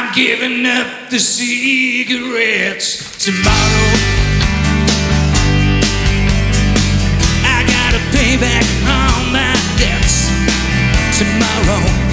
I'm giving up the cigarettes tomorrow. I gotta pay back all my debts tomorrow.